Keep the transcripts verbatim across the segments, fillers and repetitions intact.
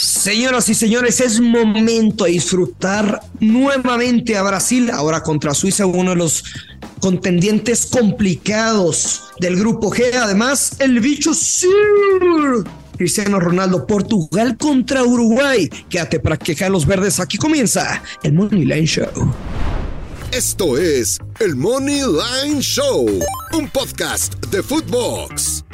Señoras y señores, es momento de disfrutar nuevamente a Brasil, ahora contra Suiza, uno de los contendientes complicados del grupo G. Además, el bicho sí, Cristiano Ronaldo. Portugal contra Uruguay. Quédate para quejar los verdes. Aquí comienza el Money Line Show. Esto es el Money Line Show, un podcast de Footbox.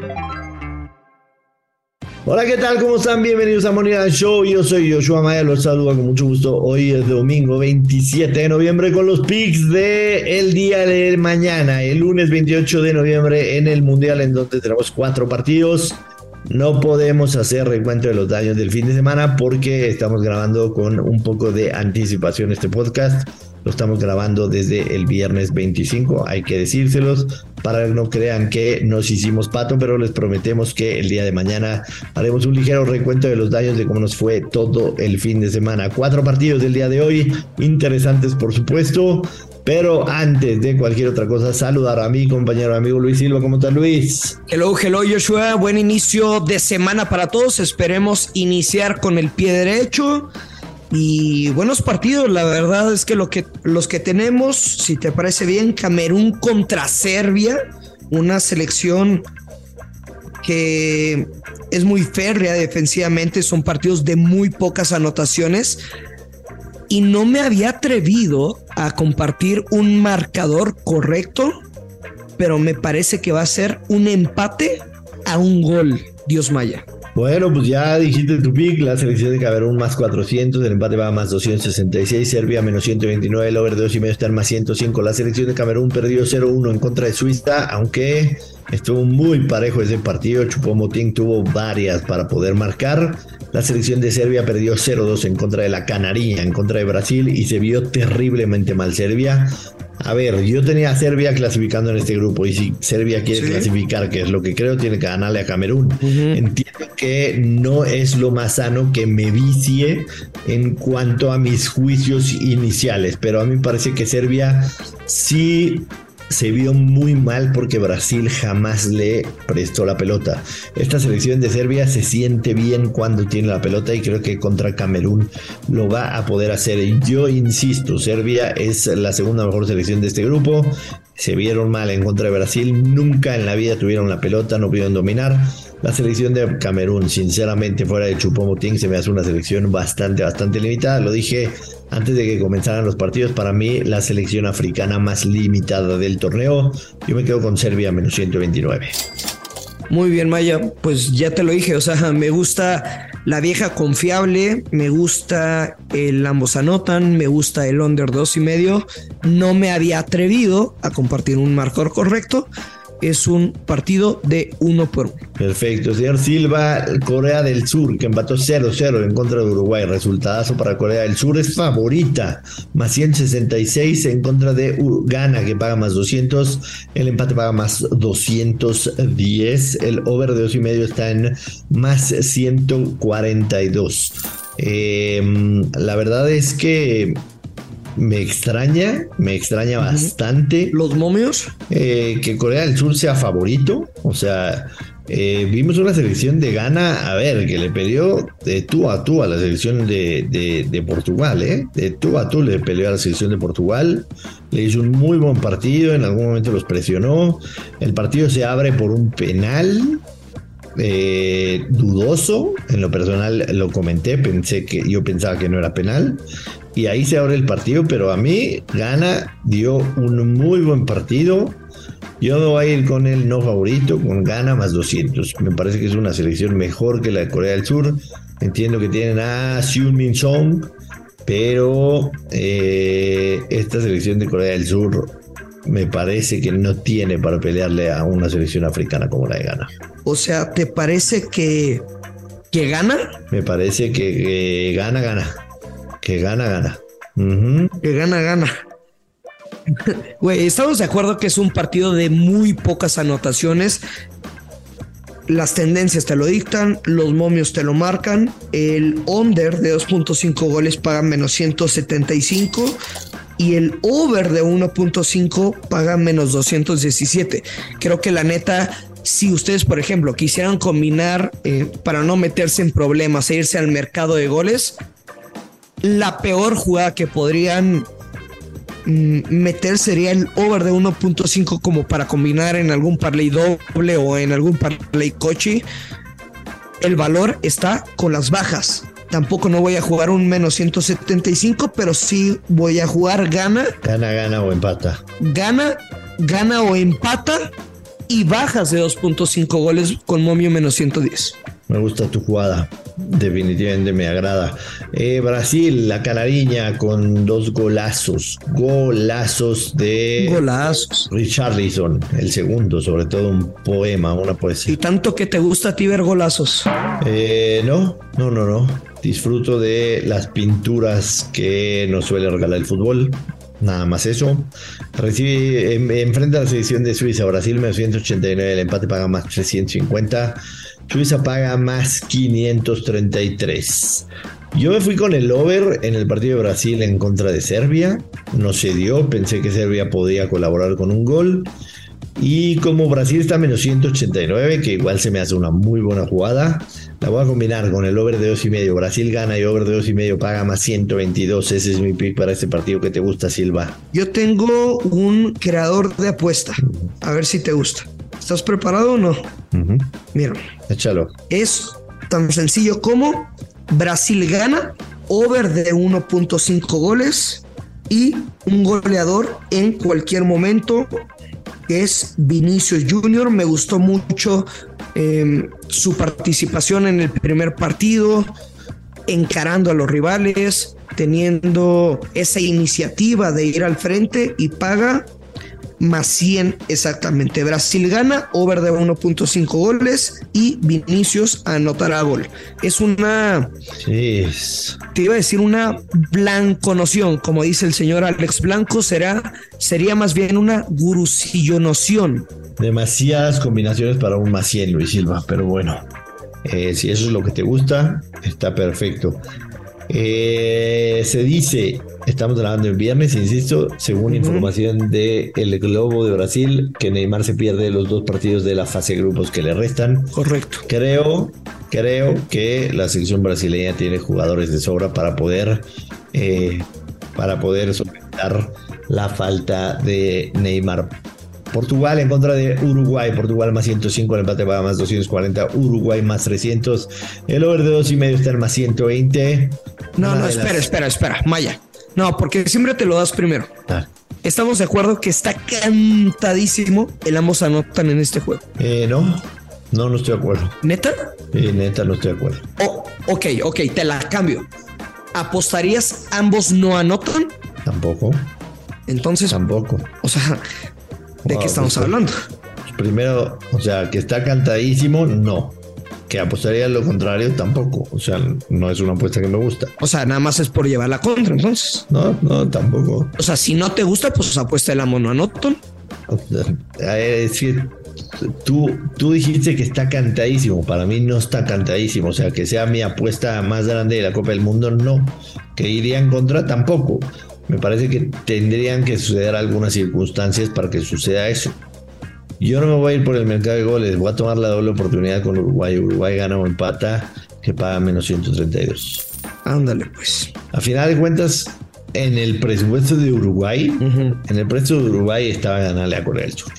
Hola, ¿qué tal? ¿Cómo están? Bienvenidos a Money Line Show. Yo soy Joshua Maya, los saludo con mucho gusto. Hoy es domingo veintisiete de noviembre con los picks de el día de mañana, el lunes veintiocho de noviembre en el Mundial, en donde tenemos cuatro partidos. No podemos hacer recuento de los daños del fin de semana porque estamos grabando con un poco de anticipación este podcast. Lo estamos grabando desde el viernes veinticinco, hay que decírselos para que no crean que nos hicimos pato, pero les prometemos que el día de mañana haremos un ligero recuento de los daños de cómo nos fue todo el fin de semana. Cuatro partidos del día de hoy, interesantes por supuesto, pero antes de cualquier otra cosa, saludar a mi compañero amigo Luis Silva. ¿Cómo está, Luis? Hello, hello Joshua, buen inicio de semana para todos, esperemos iniciar con el pie derecho. Y buenos partidos, la verdad es que, lo que los que tenemos, si te parece bien, Camerún contra Serbia, una selección que es muy férrea defensivamente, son partidos de muy pocas anotaciones y no me había atrevido a compartir un marcador correcto, pero me parece que va a ser un empate a un gol, Dios Maya. Bueno, pues ya dijiste tu pick, la selección de Camerún más cuatrocientos, el empate va a más doscientos sesenta y seis, Serbia menos ciento veintinueve, el over de dos y medio está en más ciento cinco. La selección de Camerún perdió cero uno en contra de Suiza, aunque estuvo muy parejo ese partido. Choupo-Moting tuvo varias para poder marcar. La selección de Serbia perdió cero dos en contra de la Canaria, en contra de Brasil, y se vio terriblemente mal Serbia. A ver, yo tenía a Serbia clasificando en este grupo, y si Serbia quiere ¿Sí? clasificar, que es lo que creo, tiene que ganarle a Camerún. Uh-huh. Entiendo que no es lo más sano que me vicie en cuanto a mis juicios iniciales, pero a mí me parece que Serbia sí se vio muy mal porque Brasil jamás le prestó la pelota. Esta selección de Serbia se siente bien cuando tiene la pelota y creo que contra Camerún lo va a poder hacer. Yo insisto, Serbia es la segunda mejor selección de este grupo. Se vieron mal en contra de Brasil, nunca en la vida tuvieron la pelota, no pudieron dominar. La selección de Camerún, sinceramente, fuera de Choupo-Moting, se me hace una selección bastante, bastante limitada. Lo dije antes de que comenzaran los partidos, para mí la selección africana más limitada del torneo. Yo me quedo con Serbia menos ciento veintinueve. Muy bien, Maya, pues ya te lo dije, o sea, me gusta la vieja confiable, me gusta el ambos anotan, me gusta el under dos y medio. No me había atrevido a compartir un marcador correcto. Es un partido de uno por uno. Perfecto, señor Silva. Corea del Sur, que empató cero cero en contra de Uruguay. Resultadazo para Corea del Sur, es favorita. Más ciento sesenta y seis en contra de Ghana, que paga más doscientos. El empate paga más doscientos diez. El over de dos y medio está en más ciento cuarenta y dos. Eh, la verdad es que Me extraña, me extraña bastante. ¿Los momios? Eh, que Corea del Sur sea favorito. O sea, eh, vimos una selección de Ghana, a ver, que le peleó de tú a tú a la selección de, de, de Portugal, ¿eh? De tú a tú le peleó a la selección de Portugal. Le hizo un muy buen partido, en algún momento los presionó. El partido se abre por un penal. Eh, dudoso, en lo personal lo comenté, pensé que yo pensaba que no era penal y ahí se abre el partido, pero a mí Ghana dio un muy buen partido. Yo me voy a ir con el no favorito, con Ghana más doscientos. Me parece que es una selección mejor que la de Corea del Sur. Entiendo que tienen a Seung-min Song, pero eh, esta selección de Corea del Sur me parece que no tiene para pelearle a una selección africana como la de Ghana. O sea, ¿te parece que, que gana? Me parece que, que gana, gana. Que gana, gana. Uh-huh. Que gana, gana. Güey, estamos de acuerdo que es un partido de muy pocas anotaciones. Las tendencias te lo dictan, los momios te lo marcan. El under de dos punto cinco goles paga menos ciento setenta y cinco. Y el over de uno punto cinco paga menos doscientos diecisiete. Creo que la neta si ustedes, por ejemplo, quisieran combinar eh, para no meterse en problemas e irse al mercado de goles, la peor jugada que podrían mm, meter sería el over de uno punto cinco como para combinar en algún parlay doble o en algún parlay coche. El valor está con las bajas. Tampoco no voy a jugar un menos ciento setenta y cinco, pero sí voy a jugar gana. Gana, gana o empata. Gana, gana o empata y bajas de dos punto cinco goles con momio menos ciento diez. Me gusta tu jugada. Definitivamente me agrada. Eh, Brasil, la canariña con dos golazos. Golazos de... Golazos. Richarlison, el segundo, sobre todo un poema, una poesía. ¿Y tanto que te gusta a ti ver golazos? Eh, no, no, no, no. Disfruto de las pinturas que nos suele regalar el fútbol. Nada más eso. Recibe, en, enfrenta a la selección de Suiza. Brasil menos ciento ochenta y nueve. El empate paga más trescientos cincuenta. Suiza paga más quinientos treinta y tres. Yo me fui con el over en el partido de Brasil en contra de Serbia. No se dio. Pensé que Serbia podía colaborar con un gol. Y como Brasil está a menos ciento ochenta y nueve, que igual se me hace una muy buena jugada, la voy a combinar con el over de dos y medio. Brasil gana y over de dos y medio paga más ciento veintidós. Ese es mi pick para este partido que te gusta, Silva. Yo tengo un creador de apuesta. A ver si te gusta. ¿Estás preparado o no? Uh-huh. Mira. Échalo. Es tan sencillo como Brasil gana, over de uno punto cinco goles y un goleador en cualquier momento, que es Vinicius Junior. Me gustó mucho eh, su participación en el primer partido, encarando a los rivales, teniendo esa iniciativa de ir al frente, y paga más cien exactamente. Brasil gana, over de uno punto cinco goles y Vinicius anotará gol. Es una... Sí. Te iba a decir una blanconoción, como dice el señor Alex Blanco, será, sería más bien una gurusillonoción. Demasiadas combinaciones para un más cien, Luis Silva, pero bueno, eh, si eso es lo que te gusta, está perfecto. Eh, se dice, estamos grabando en viernes, insisto, según uh-huh. información de El Globo de Brasil, que Neymar se pierde los dos partidos de la fase de grupos que le restan. Correcto. Creo, creo que la selección brasileña tiene jugadores de sobra para poder, eh, para poder solventar la falta de Neymar. Portugal en contra de Uruguay. Portugal más ciento cinco, el empate paga más doscientos cuarenta. Uruguay más trescientos. El over de dos y medio está en más ciento veinte. No, no, espera, las... espera, espera, Maya. No, porque siempre te lo das primero. Ah. Estamos de acuerdo que está cantadísimo el ambos anotan en este juego. Eh, no, no, no estoy de acuerdo. ¿Neta? Eh, neta, no estoy de acuerdo. Oh, ok, ok, te la cambio. ¿Apostarías ambos no anotan? Tampoco. Entonces. Tampoco. O sea, ¿de wow, qué estamos pues, hablando? Pues primero, o sea, que está cantadísimo, no. Que apostaría lo contrario, tampoco. O sea, no es una apuesta que me gusta. O sea, nada más es por llevar la contra, entonces. No, no, tampoco. O sea, si no te gusta, pues apuesta el amo no anotan. O sea, es decir, tú, tú dijiste que está cantadísimo. Para mí no está cantadísimo. O sea, que sea mi apuesta más grande de la Copa del Mundo, no. Que iría en contra, tampoco. Me parece que tendrían que suceder algunas circunstancias para que suceda eso. Yo no me voy a ir por el mercado de goles. Voy a tomar la doble oportunidad con Uruguay. Uruguay gana o empata, que paga menos ciento treinta y dos. Ándale, pues. A final de cuentas, en el presupuesto de Uruguay, uh-huh. en el presupuesto de Uruguay estaba ganarle a Corea del Sur.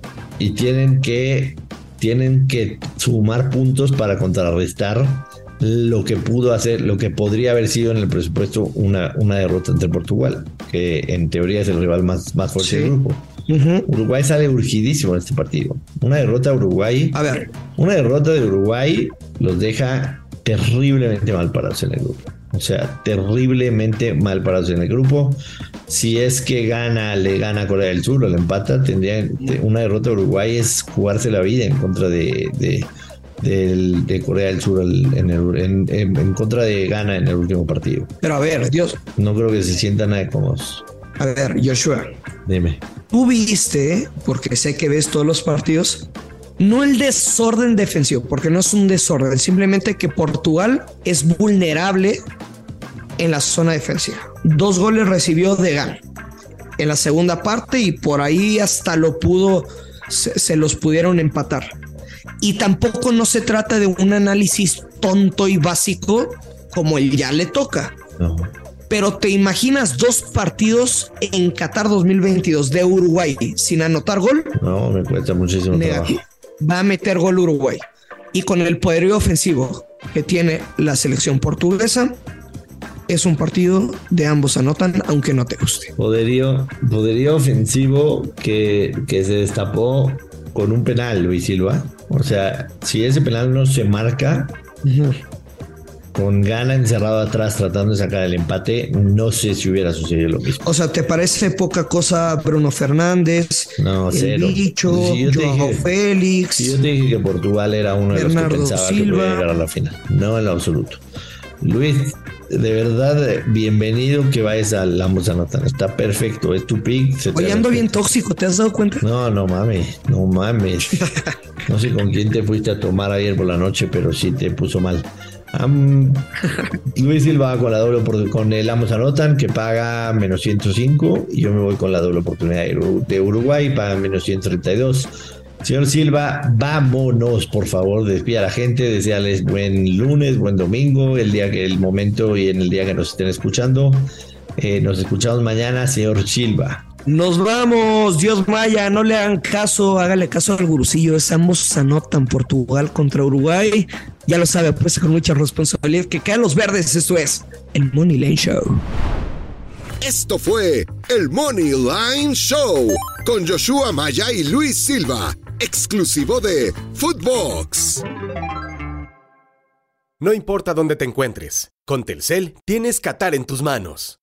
Y tienen que, tienen que sumar puntos para contrarrestar lo que pudo hacer, lo que podría haber sido en el presupuesto una, una derrota ante Portugal, que en teoría es el rival más, más fuerte sí. del grupo. Uh-huh. Uruguay sale urgidísimo en este partido. Una derrota de Uruguay. A ver. Una derrota de Uruguay los deja terriblemente mal parados en el grupo. O sea, terriblemente mal parados en el grupo. Si es que gana, le gana a Corea del Sur o le empata, tendría una derrota de Uruguay es jugarse la vida en contra de, de, de, de Corea del Sur en, el, en, en, en contra de Ghana en el último partido. Pero a ver, Dios. No creo que se sientan nada cómodos. A ver, Joshua. Dime. Tú viste, porque sé que ves todos los partidos, no el desorden defensivo, porque no es un desorden, simplemente que Portugal es vulnerable en la zona defensiva. Dos goles recibió de Ghana en la segunda parte y por ahí hasta lo pudo, se, se los pudieron empatar. Y tampoco no se trata de un análisis tonto y básico como el ya le toca. No. Pero te imaginas dos partidos en Qatar dos mil veintidós de Uruguay sin anotar gol. No, me cuesta muchísimo Negativo. trabajo. Va a meter gol Uruguay. Y con el poderío ofensivo que tiene la selección portuguesa, es un partido de ambos anotan, aunque no te guste. Poderío, poderío ofensivo que, que se destapó con un penal, Luis Silva. O sea, si ese penal no se marca, uh-huh. con Gana encerrado atrás tratando de sacar el empate, no sé si hubiera sucedido lo mismo. O sea, ¿te parece poca cosa Bruno Fernández? No, el cero. Bicho, si Joao dije, Félix. Si yo te dije que Portugal era uno de Bernardo los que pensaba Silva. que podía llegar a la final. No, en lo absoluto. Luis, de verdad, bienvenido que vayas al Ambos Anotan. Está perfecto, es tu pick. Oye, ando bien tóxico, ¿te has dado cuenta? No, no mames, no mames. No sé con quién te fuiste a tomar ayer por la noche, pero sí te puso mal. Um, Luis Silva con la doble por, con el Ambos Anotan, que paga menos ciento cinco, y yo me voy con la doble oportunidad de Uruguay, paga menos ciento treinta y dos. Señor Silva, vámonos, por favor, despida a la gente, deseales buen lunes, buen domingo, el día que el momento y en el día que nos estén escuchando. Eh, nos escuchamos mañana, señor Silva. Nos vamos, Dios Maya, no le hagan caso, hágale caso al gurusillo, es Ambos Anotan, Portugal contra Uruguay. Ya lo sabe, pues con mucha responsabilidad que caen los verdes. Esto es el Money Line Show. Esto fue el Money Line Show con Joshua Maya y Luis Silva, exclusivo de Footbox. No importa dónde te encuentres, con Telcel tienes Qatar en tus manos.